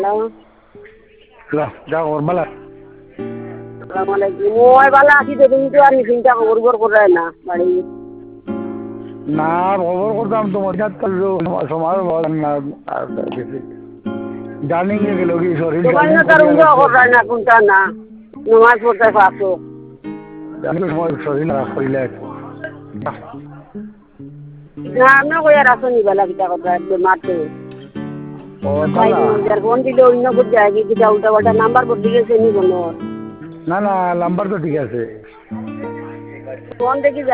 hello যা খবর বালা আসসালামালাইকুম ওই বালা আছি তো তুমি তো আর চিন্তা খবর করে না বাড়ি না খবর করতাম তোমার সাথে সময় না জানি গেল কি শরীর তোমার না তার উঙ্গা করে না কোনটা না নমাজ পড়তে পারছো সময় শরীর খারাপ করিলে না আমরা কই আর আসনি বেলা কিটা কথা বেমার তো ও ভাই বালা যার ফোন দিলে অন্য কোথাও যায় কিটা উল্টা পাল্টা নাম্বার বদলে গেছে নি কোনো না না নাম্বার তো ঠিক আছে ফোন দেখি